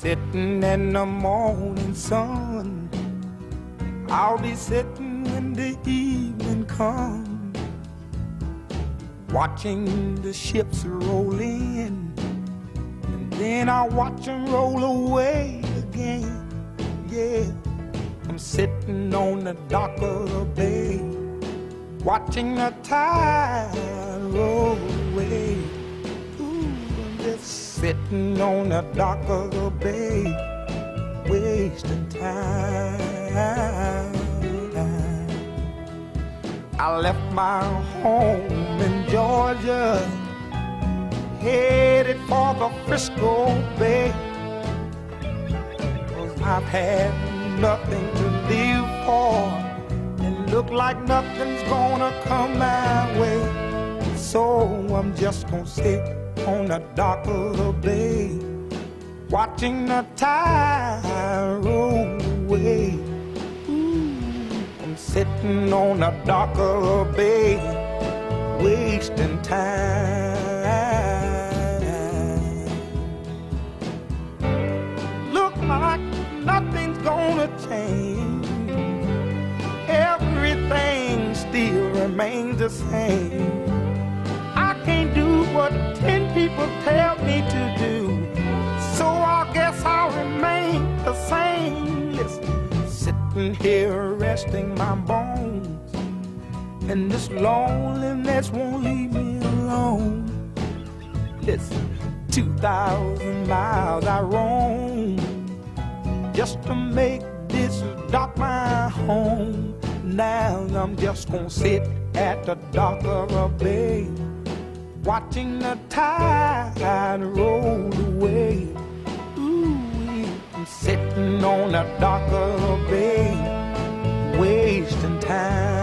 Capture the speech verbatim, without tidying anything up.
sitting in the morning sun. I'll be sitting when the evening comes, watching the ships roll in, and then I'll watch them roll away again. Yeah, I'm sitting on the dock of the bay, watching the tide roll away. Ooh, I'm just sitting on the dock of the bay, wasting time. I left my home in Georgia, headed for the Frisco Bay, 'cause I've had nothing to live for, and look like nothing's gonna come my way. So I'm just gonna sit on the dock of the bay, watching the tide roll away. Ooh, I'm sitting on the dock of the bay, wasting time. Look like nothing's gonna change, everything still remains the same. I can't do what ten people tell me to do, so I guess I'll remain the same. Listen, sitting here resting my bones, and this loneliness won't leave me alone. Listen, two thousand miles I roam just to make this dock my home. Now I'm just gonna sit at the dock of a bay, watching the tide roll away. Ooh, I'm sitting on the dock of a bay, wasting time.